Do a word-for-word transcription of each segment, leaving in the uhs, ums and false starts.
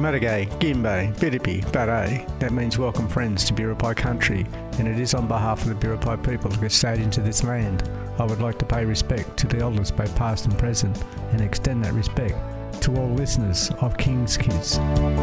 Murugay, Gimbe, Biripi, Baray. That means welcome friends to Biripi country, and it is on behalf of the Biripi people who stayed into this land. I would like to pay respect to the elders both past and present, and extend that respect to all listeners of King's Kids.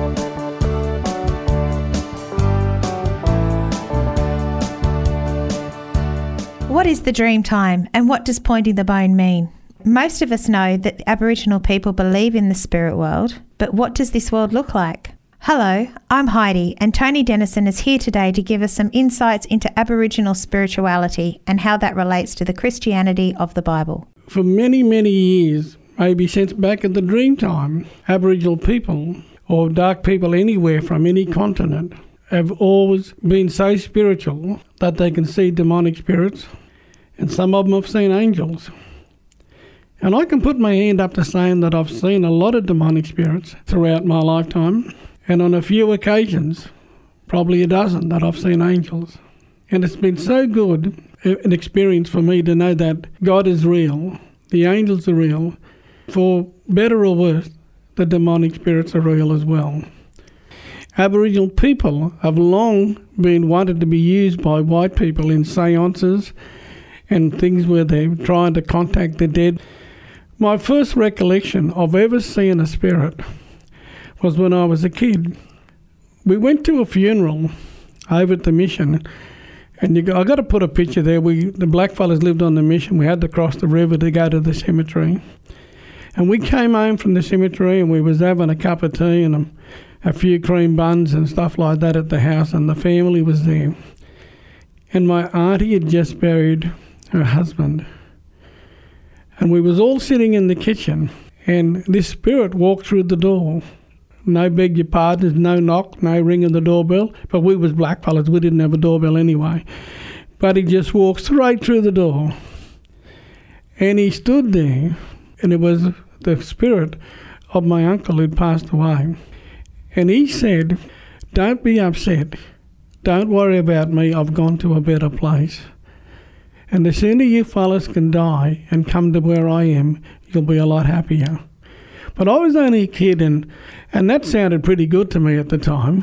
What is the dream time, and what does pointing the bone mean? Most of us know that Aboriginal people believe in the spirit world, but what does this world look like? Hello, I'm Heidi, and Tony Dennison is here today to give us some insights into Aboriginal spirituality and how that relates to the Christianity of the Bible. For many, many years, maybe since back at the dream time, Aboriginal people, or dark people anywhere from any continent, have always been so spiritual that they can see demonic spirits, and some of them have seen angels. And I can put my hand up to saying that I've seen a lot of demonic spirits throughout my lifetime, and on a few occasions, probably a dozen, that I've seen angels. And it's been so good an experience for me to know that God is real, the angels are real. For better or worse, the demonic spirits are real as well. Aboriginal people have long been wanted to be used by white people in seances and things where they're trying to contact the dead. My first recollection of ever seeing a spirit was when I was a kid. We went to a funeral over at the mission, and you, I got to put a picture there. We the blackfellas lived on the mission. We had to cross the river to go to the cemetery. And we came home from the cemetery, and we was having a cup of tea and a, a few cream buns and stuff like that at the house, and the family was there. And my auntie had just buried her husband. And we was all sitting in the kitchen, and this spirit walked through the door. No beg your pardons, no knock, no ring of the doorbell, but we was blackfellas, we didn't have a doorbell anyway. But he just walked straight through the door. And he stood there, and it was the spirit of my uncle who'd passed away. And he said, "Don't be upset. Don't worry about me, I've gone to a better place. And the sooner you fellas can die and come to where I am, you'll be a lot happier." But I was only a kid, and, and that sounded pretty good to me at the time.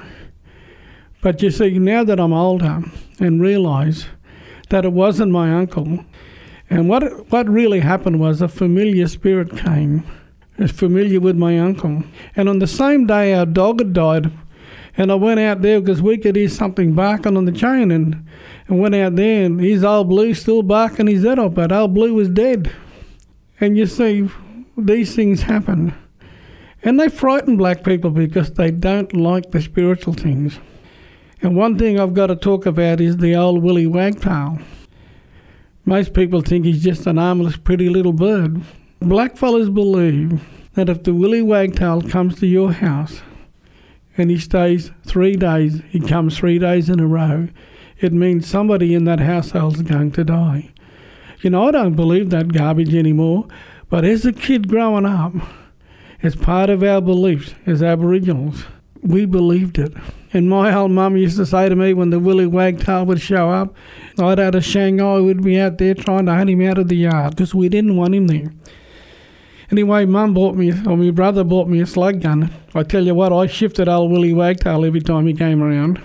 But you see, now that I'm older and realise that it wasn't my uncle, and what what really happened was a familiar spirit came, was familiar with my uncle. And on the same day our dog had died, and I went out there because we could hear something barking on the chain, and, and went out there, and his old Blue still barking his head off, but old Blue was dead. And you see, these things happen. And they frighten black people because they don't like the spiritual things. And one thing I've got to talk about is the old Willie Wagtail. Most people think he's just an harmless, pretty little bird. Blackfellas believe that if the Willie Wagtail comes to your house, and he stays three days, he comes three days in a row, it means somebody in that household is going to die. You know, I don't believe that garbage anymore, but as a kid growing up, as part of our beliefs as Aboriginals, we believed it. And my old mum used to say to me when the Willie Wagtail would show up, I'd out of Shanghai, we'd be out there trying to hunt him out of the yard because we didn't want him there. Anyway, Mum bought me, or my brother bought me a slug gun. I tell you what, I shifted old Willie Wagtail every time he came around.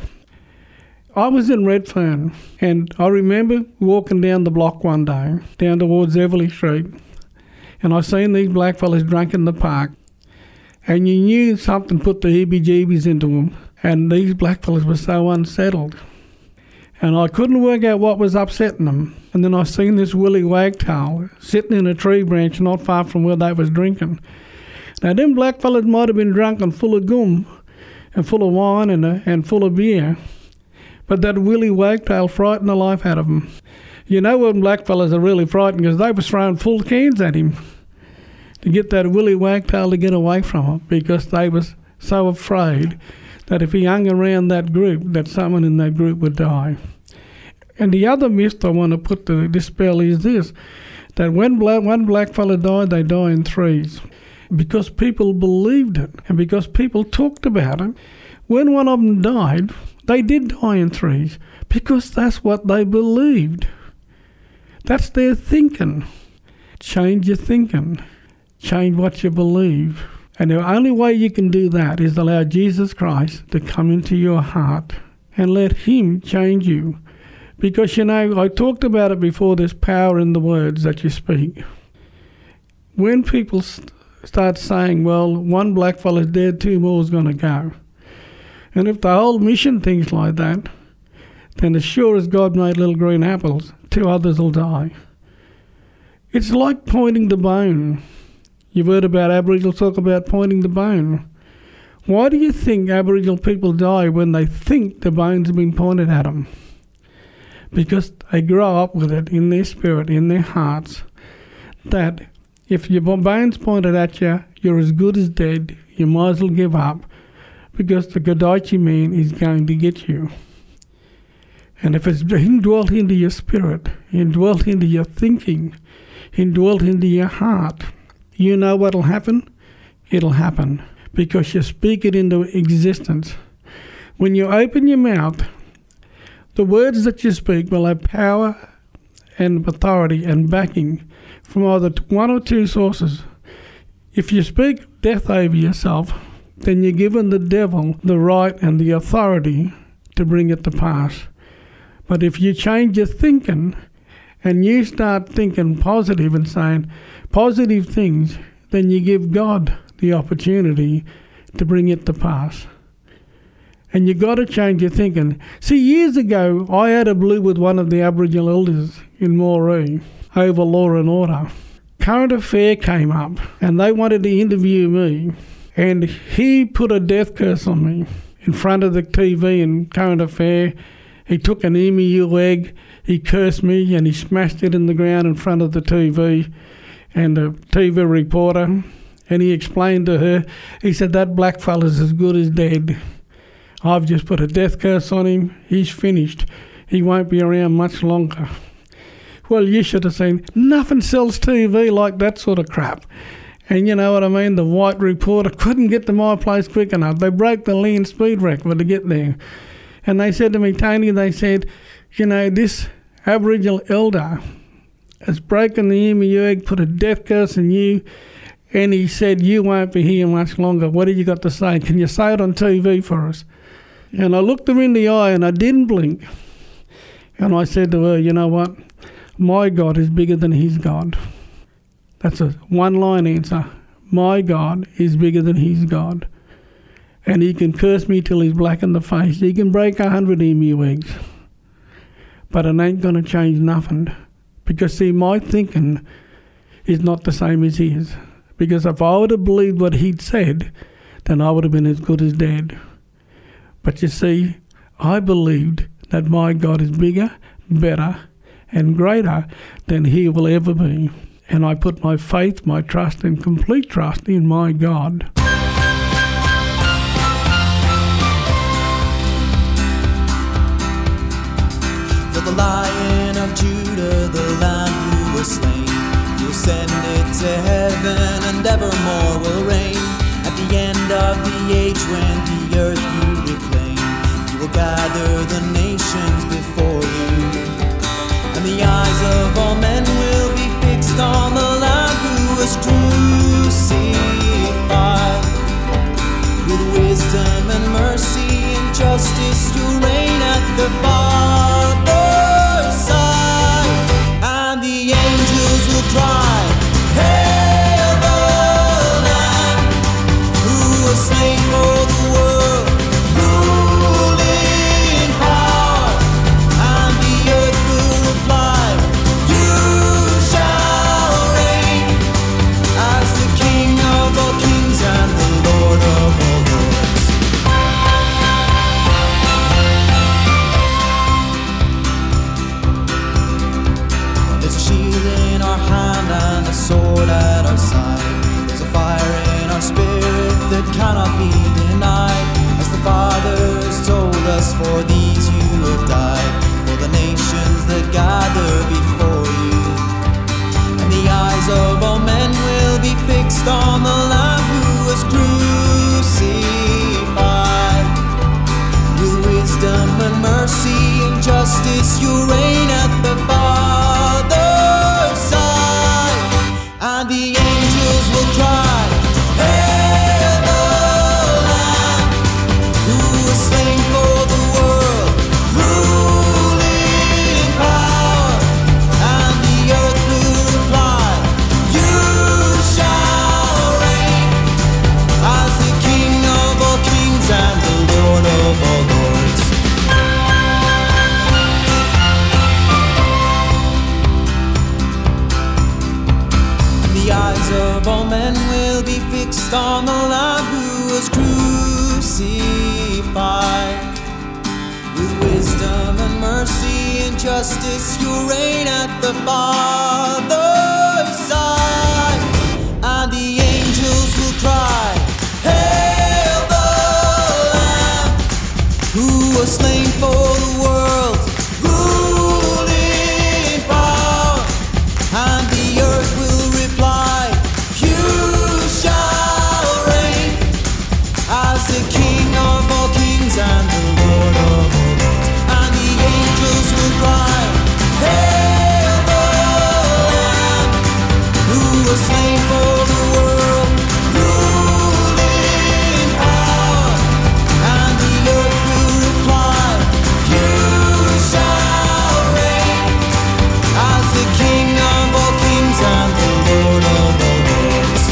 I was in Redfern, and I remember walking down the block one day, down towards Everleigh Street, and I seen these blackfellas drunk in the park, and you knew something put the heebie-jeebies into them, and these blackfellas were so unsettled. And I couldn't work out what was upsetting them. And then I seen this Willie Wagtail sitting in a tree branch not far from where they was drinking. Now, them blackfellas might have been drunk and full of gum and full of wine and, uh, and full of beer, but that Willie Wagtail frightened the life out of them. You know when blackfellas are really frightened because they was throwing full cans at him to get that Willie Wagtail to get away from him because they was so afraid that if he hung around that group, that someone in that group would die. And the other myth I want to put to dispel is this, that when black, one black fella died, they die in threes. Because people believed it, and because people talked about it, when one of them died, they did die in threes, because that's what they believed. That's their thinking. Change your thinking. Change what you believe. And the only way you can do that is allow Jesus Christ to come into your heart and let him change you. Because, you know, I talked about it before, there's power in the words that you speak. When people st- start saying, well, one black fella's dead, two more is going to go. And if the whole mission thinks like that, then as sure as God made little green apples, two others will die. It's like pointing the bone. You've heard about Aboriginal talk about pointing the bone. Why do you think Aboriginal people die when they think the bone's been pointed at them? Because they grow up with it in their spirit, in their hearts, that if your bone's pointed at you, you're as good as dead, you might as well give up, because the Gadaichi man is going to get you. And if it's indwelt into your spirit, indwelt into your thinking, indwelt into your heart, you know what'll happen? It'll happen because you speak it into existence. When you open your mouth, the words that you speak will have power and authority and backing from either one or two sources. If you speak death over yourself, then you're giving the devil the right and the authority to bring it to pass. But if you change your thinking and you start thinking positive and saying positive things, then you give God the opportunity to bring it to pass. And you got to change your thinking. See, years ago, I had a blue with one of the Aboriginal elders in Moree over law and order. Current Affair came up and they wanted to interview me, and he put a death curse on me in front of the T V in Current Affair. He took an emu egg, he cursed me, and he smashed it in the ground in front of the T V and the T V reporter. And he explained to her, he said, that black fella's as good as dead. I've just put a death curse on him. He's finished. He won't be around much longer. Well, you should have seen, nothing sells T V like that sort of crap. And you know what I mean? The white reporter couldn't get to my place quick enough. They broke the land speed record to get there. And they said to me, Tony, they said, you know, this Aboriginal elder has broken the emu egg, put a death curse on you, and he said, you won't be here much longer. What have you got to say? Can you say it on T V for us? And I looked her in the eye and I didn't blink. And I said to her, you know what? My God is bigger than his God. That's a one-line answer. My God is bigger than his God. And he can curse me till he's black in the face. He can break a hundred emu eggs. But it ain't going to change nothing. Because, see, my thinking is not the same as his. Because if I would have believed what he'd said, then I would have been as good as dead. But you see, I believed that my God is bigger, better, and greater than he will ever be. And I put my faith, my trust, and complete trust in my God. For the Lion of Judah, the Lamb who was slain, you ascended to heaven and evermore will reign. At the end of the age when the earth you reclaim, you will gather the nations before you. And the eyes of all men will be fixed on the Lamb who was crucified. With wisdom and mercy and justice you reign at the Father's side. And the angels will cry, hail the Lamb who was slain for the world, ruling power. And the earth will reply, you shall reign as the King of all kings and the Lord of all lords. There's a shield in our hand and a sword at our side. There's a fire in our spirit that cannot be denied. As the Father has told us, for these you have died, for the nations that gather before you. And the eyes of all men will be fixed on the Lamb who was crucified. With wisdom and mercy and justice you reign at the Father's side. And the angels will cry, hey! of all men will be fixed on the Lamb who was crucified. With wisdom and mercy and justice you'll reign at the Father's side. And the angels will cry, Hail the Lamb who was slain for the world, ruling power. And the earth will reply, You shall reign as the King of all kings and the Lord of all lords. And the angels will cry, Hail the Lamb who was slain for the world, ruling power. And the earth will reply, You shall reign as the King of all kings and the Lord of all lords.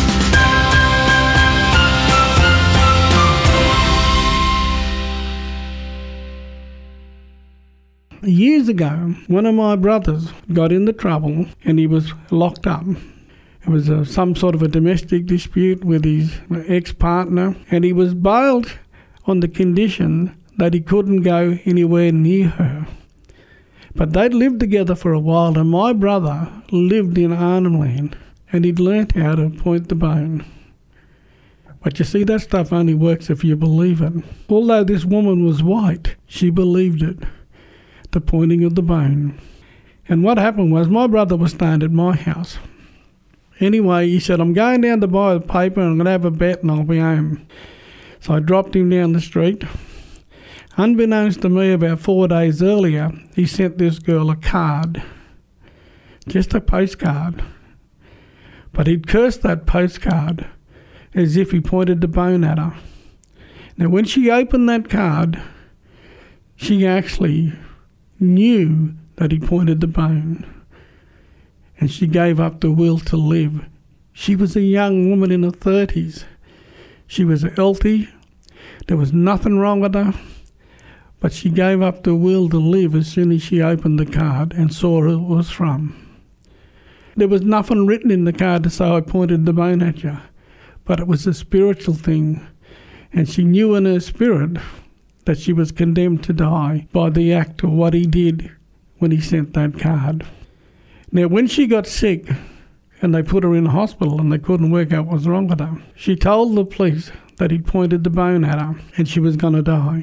Years ago, one of my brothers got into trouble and he was locked up. It was a, some sort of a domestic dispute with his ex-partner, and he was bailed on the condition that he couldn't go anywhere near her. But they'd lived together for a while, and my brother lived in Arnhem Land, and he'd learnt how to point the bone. But you see, that stuff only works if you believe it. Although this woman was white, she believed it, the pointing of the bone. And what happened was, my brother was staying at my house. Anyway, he said, I'm going down to buy the paper and I'm going to have a bet and I'll be home. So I dropped him down the street. Unbeknownst to me, about four days earlier, he sent this girl a card. Just a postcard. But he'd cursed that postcard as if he pointed the bone at her. Now, when she opened that card, she actually knew that he pointed the bone. And she gave up the will to live. She was a young woman in her thirties. She was healthy. There was nothing wrong with her. But she gave up the will to live as soon as she opened the card and saw who it was from. There was nothing written in the card to say, I pointed the bone at you. But it was a spiritual thing. And she knew in her spirit that she was condemned to die by the act of what he did when he sent that card. Now, when she got sick and they put her in hospital and they couldn't work out what was wrong with her, she told the police that he'd pointed the bone at her and she was going to die.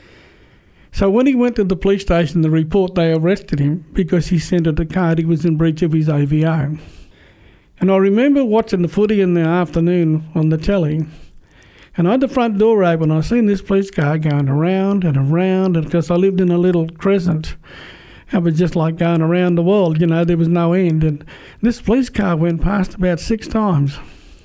So when he went to the police station to report, they arrested him because he sent her the card. He was in breach of his A V O. And I remember watching the footy in the afternoon on the telly, and I had the front door open. I seen this police car going around and around, and because I lived in a little crescent, it was just like going around the world, you know, there was no end. And this police car went past about six times.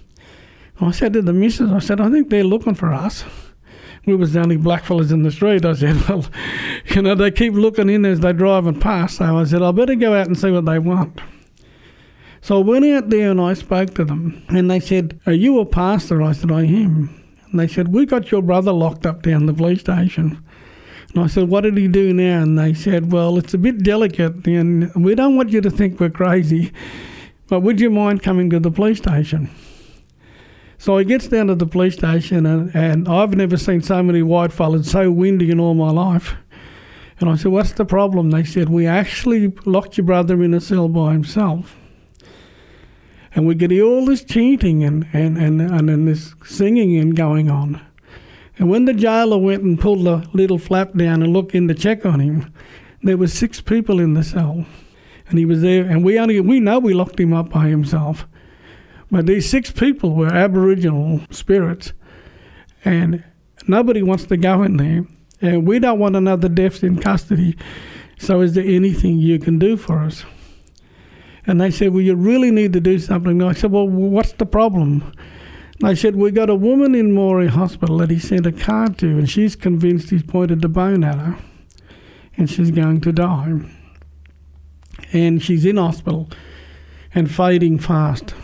I said to the missus, I said, I think they're looking for us. We was the only black fellas in the street. I said, well, you know, they keep looking in as they're driving past. So I said, I better go out and see what they want. So I went out there and I spoke to them. And they said, are you a pastor? I said, I am. And they said, we got your brother locked up down the police station. And I said, what did he do now? And they said, well, it's a bit delicate and we don't want you to think we're crazy, but would you mind coming to the police station? So he gets down to the police station, and, and I've never seen so many white fellas so windy in all my life. And I said, what's the problem? They said, we actually locked your brother in a cell by himself. And we could hear all this chanting and, and, and, and, and this singing and going on. And when the jailer went and pulled the little flap down and looked in to check on him, there were six people in the cell. And he was there, and we only we know we locked him up by himself. But these six people were Aboriginal spirits, and nobody wants to go in there. And we don't want another death in custody, so is there anything you can do for us? And they said, well, you really need to do something. And I said, well, what's the problem? They said, we got a woman in Moree Hospital that he sent a card to, and she's convinced he's pointed the bone at her, and she's going to die. And she's in hospital and fading fast.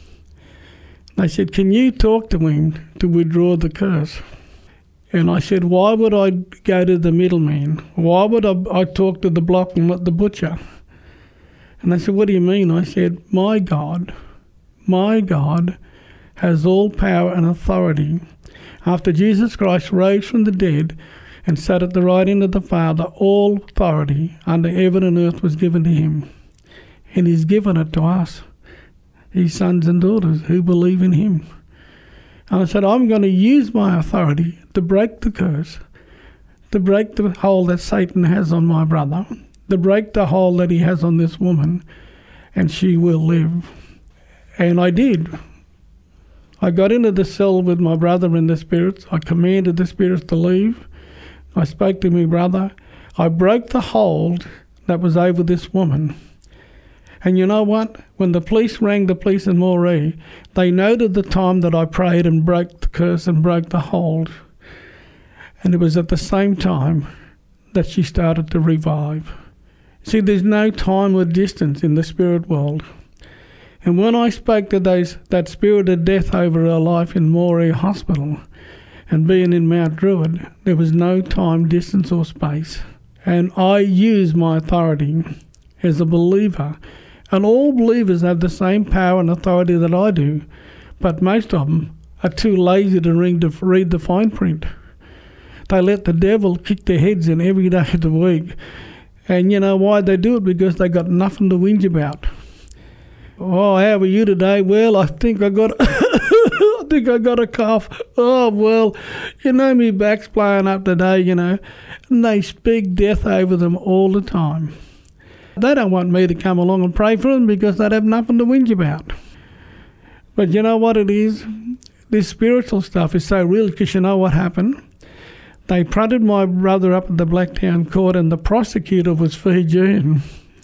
They said, can you talk to him to withdraw the curse? And I said, why would I go to the middleman? Why would I, I talk to the block and not the butcher? And they said, what do you mean? I said, my God, my God has all power and authority. After Jesus Christ rose from the dead and sat at the right hand of the Father, all authority under heaven and earth was given to him. And he's given it to us, his sons and daughters who believe in him. And I said, I'm going to use my authority to break the curse, to break the hold that Satan has on my brother, to break the hold that he has on this woman, and she will live. And I did. I got into the cell with my brother in the spirits. I commanded the spirits to leave. I spoke to my brother. I broke the hold that was over this woman. And you know what? When the police rang the police in Moree, they noted the time that I prayed and broke the curse and broke the hold. And it was at the same time that she started to revive. See, there's no time or distance in the spirit world. And when I spoke to those that spirit of death over her life in Moree Hospital and being in Mount Druitt, there was no time, distance or space. And I used my authority as a believer. And all believers have the same power and authority that I do, but most of them are too lazy to read the fine print. They let the devil kick their heads in every day of the week. And you know why they do it? Because they got nothing to whinge about. Oh, how are you today? Well, I think I got I think I got a cough. Oh, well, you know, me back's playing up today, you know. And they speak death over them all the time. They don't want me to come along and pray for them because they'd have nothing to whinge about. But you know what it is? This spiritual stuff is so real because you know what happened? They fronted my brother up at the Blacktown Court and the prosecutor was Fijian.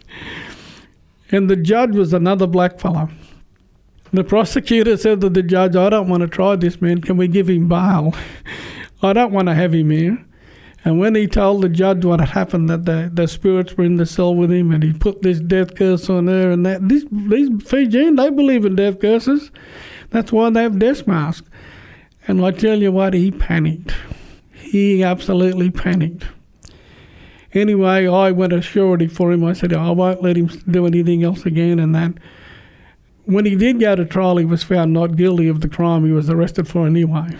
And the judge was another black fella. The prosecutor said to the judge, I don't want to try this man. Can we give him bail? I don't want to have him here. And when he told the judge what had happened, that the, the spirits were in the cell with him and he put this death curse on her and that, these, these Fijians, they believe in death curses. That's why they have death masks. And I tell you what, he panicked. He absolutely panicked. Anyway, I went a surety for him. I said, I won't let him do anything else again and that. When he did go to trial, he was found not guilty of the crime he was arrested for anyway.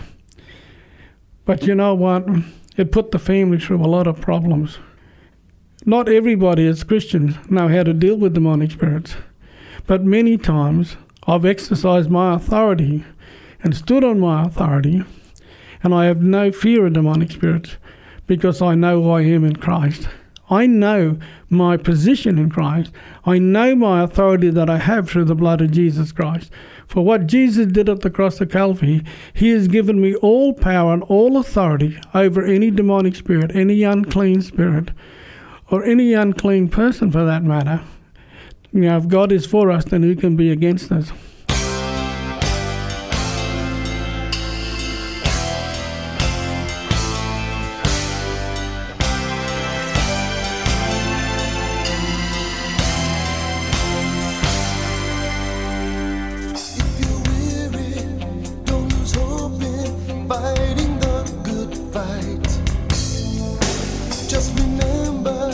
But you know what? It put the family through a lot of problems. Not everybody as Christians know how to deal with demonic spirits. But many times I've exercised my authority and stood on my authority, and I have no fear of demonic spirits because I know who I am in Christ. I know my position in Christ. I know my authority that I have through the blood of Jesus Christ. For what Jesus did at the cross of Calvary, he has given me all power and all authority over any demonic spirit, any unclean spirit, or any unclean person for that matter. You know, if God is for us, then who can be against us?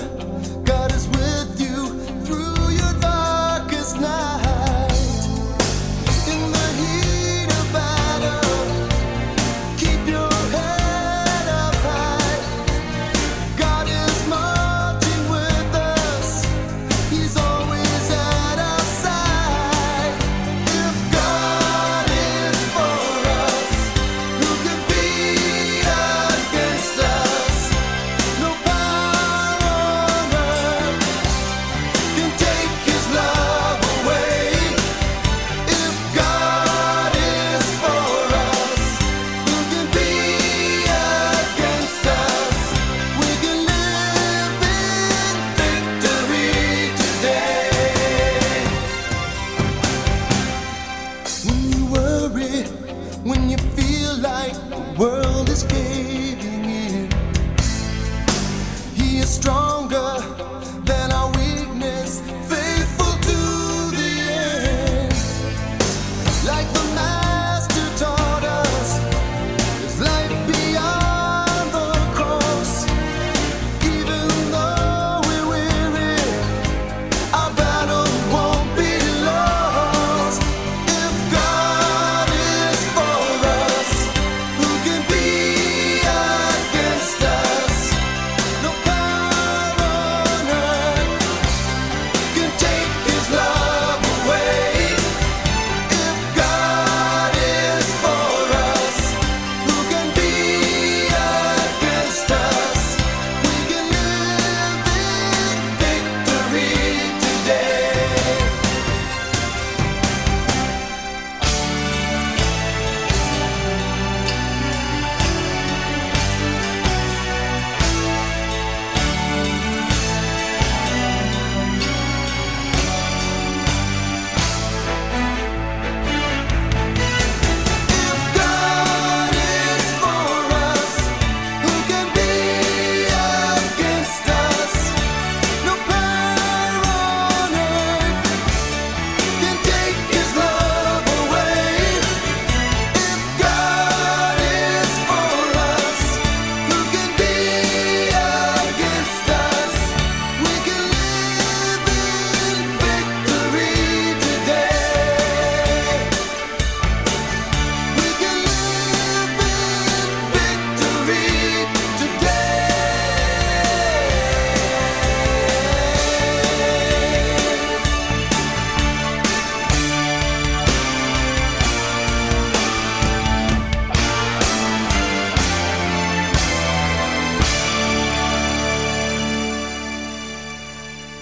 God is with you through your darkest night.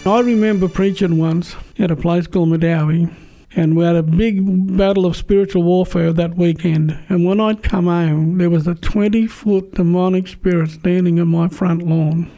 I remember preaching once at a place called Medowie, and we had a big battle of spiritual warfare that weekend. And when I'd come home, there was a twenty-foot demonic spirit standing on my front lawn.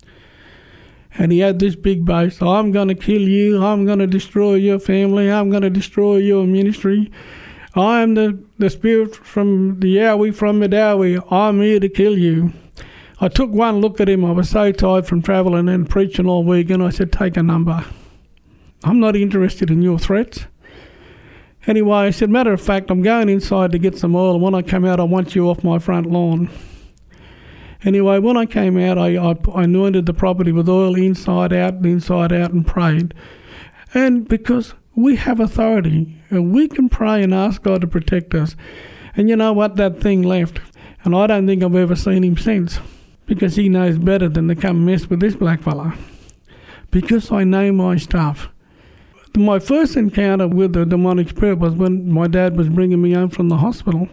And he had this big boast, I'm going to kill you, I'm going to destroy your family, I'm going to destroy your ministry. I am the, the spirit from the Yowie, from Medowie, I'm here to kill you. I took one look at him, I was so tired from travelling and preaching all week, and I said, take a number. I'm not interested in your threats. Anyway, I said, matter of fact, I'm going inside to get some oil, and when I come out, I want you off my front lawn. Anyway, when I came out, I, I, I anointed the property with oil inside out and inside out and prayed. And because we have authority, and we can pray and ask God to protect us. And you know what? That thing left. And I don't think I've ever seen him since, because he knows better than to come mess with this black fella. Because I know my stuff. My first encounter with the demonic spirit was when my dad was bringing me home from the hospital.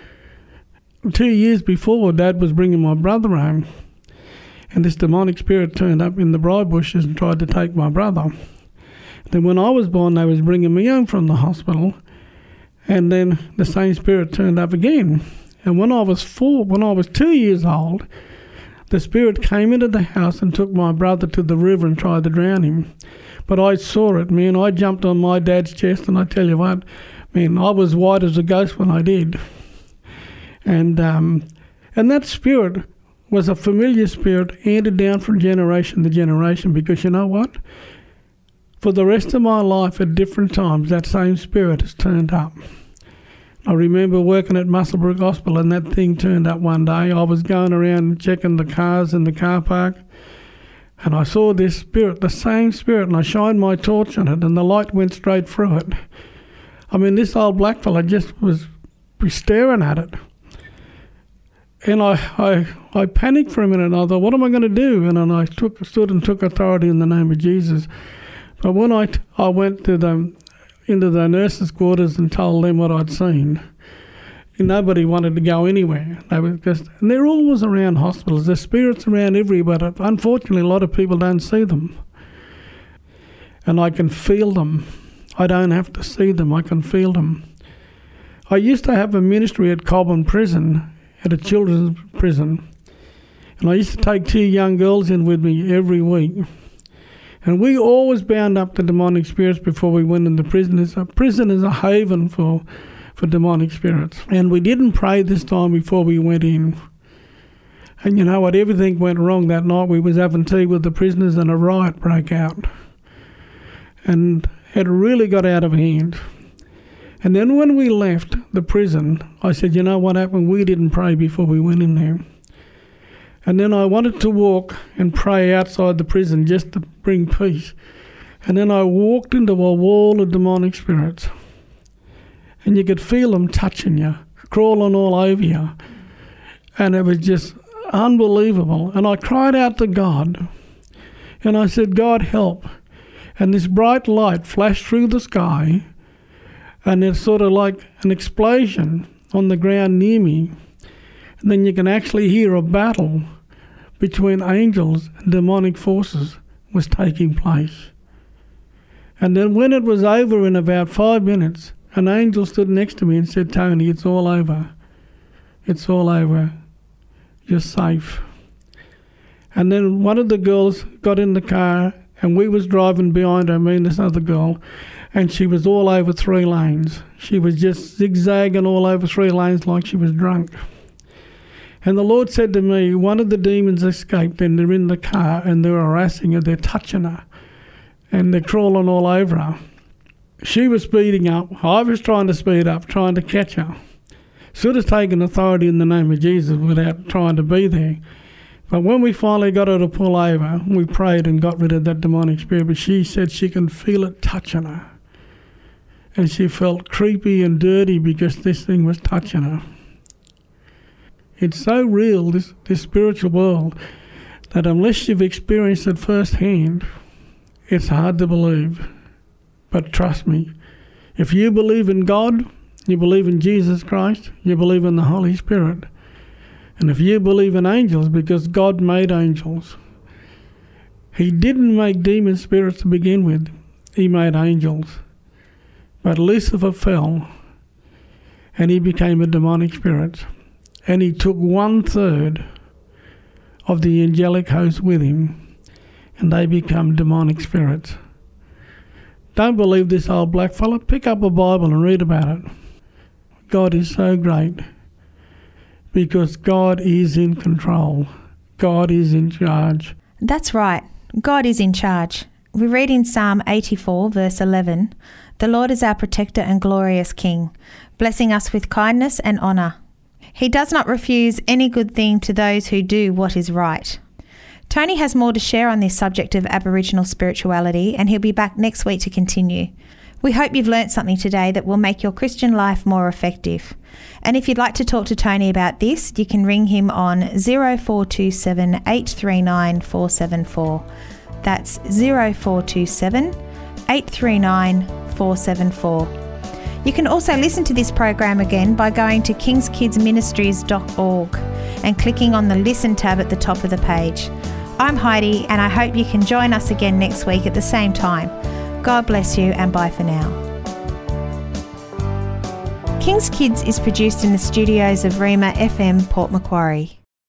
Two years before, Dad was bringing my brother home, and this demonic spirit turned up in the briar bushes and tried to take my brother. Then when I was born, they was bringing me home from the hospital, and then the same spirit turned up again. And when I was four, when I was two years old, the spirit came into the house and took my brother to the river and tried to drown him. But I saw it, man. I jumped on my dad's chest, and I tell you what, man, I was white as a ghost when I did. And um, and that spirit was a familiar spirit handed down from generation to generation, because you know what? For the rest of my life at different times, that same spirit has turned up. I remember working at Musselbrook Hospital, and that thing turned up one day. I was going around checking the cars in the car park, and I saw this spirit, the same spirit, and I shined my torch on it, and the light went straight through it. I mean, this old black fella just was staring at it. And I, I I panicked for a minute, and I thought, what am I going to do? And then I took, stood and took authority in the name of Jesus. But when I, I went to the, into the nurses' quarters and told them what I'd seen, nobody wanted to go anywhere. They were just, and they're always around hospitals. There's spirits around everywhere, but unfortunately a lot of people don't see them. And I can feel them. I don't have to see them, I can feel them. I used to have a ministry at Cobham Prison, at a children's prison, and I used to take two young girls in with me every week, and we always bound up the demonic spirits before we went into prison. It's a, prison is a haven for for demonic spirits, and we didn't pray this time before we went in. And you know what, everything went wrong that night. We was having tea with the prisoners, and a riot broke out, and it really got out of hand. And then when we left the prison, I said, you know what happened? We didn't pray before we went in there. And then I wanted to walk and pray outside the prison just to bring peace. And then I walked into a wall of demonic spirits. And you could feel them touching you, crawling all over you. And it was just unbelievable. And I cried out to God. And I said, God, help. And this bright light flashed through the sky. And it's sort of like an explosion on the ground near me. And then you can actually hear a battle between angels and demonic forces was taking place. And then when it was over in about five minutes, an angel stood next to me and said, Tony, it's all over. It's all over. You're safe. And then one of the girls got in the car, and we was driving behind her, me and this other girl, and she was all over three lanes. She was just zigzagging all over three lanes like she was drunk. And the Lord said to me, one of the demons escaped, and they're in the car, and they're harassing her, they're touching her, and they're crawling all over her. She was speeding up. I was trying to speed up, trying to catch her. Should have taken authority in the name of Jesus without trying to be there. But when we finally got her to pull over, we prayed and got rid of that demonic spirit. But she said she can feel it touching her. And she felt creepy and dirty because this thing was touching her. It's so real, this, this spiritual world, that unless you've experienced it firsthand, it's hard to believe. But trust me, if you believe in God, you believe in Jesus Christ, you believe in the Holy Spirit. And if you believe in angels, because God made angels, He didn't make demon spirits to begin with. He made angels. But Lucifer fell, and he became a demonic spirit. And he took one third of the angelic host with him, and they become demonic spirits. Don't believe this old blackfella? Pick up a Bible and read about it. God is so great because God is in control. God is in charge. That's right. God is in charge. We read in Psalm eighty-four, verse eleven, "The Lord is our protector and glorious King, blessing us with kindness and honour. He does not refuse any good thing to those who do what is right." Tony has more to share on this subject of Aboriginal spirituality, and he'll be back next week to continue. We hope you've learnt something today that will make your Christian life more effective. And if you'd like to talk to Tony about this, you can ring him on zero four two seven, eight three nine, four seven four. That's zero four two seven, eight three nine, four seven four. You can also listen to this program again by going to kings kids ministries dot org and clicking on the Listen tab at the top of the page. I'm Heidi, and I hope you can join us again next week at the same time. God bless you, and bye for now. Kings Kids is produced in the studios of Rima F M Port Macquarie.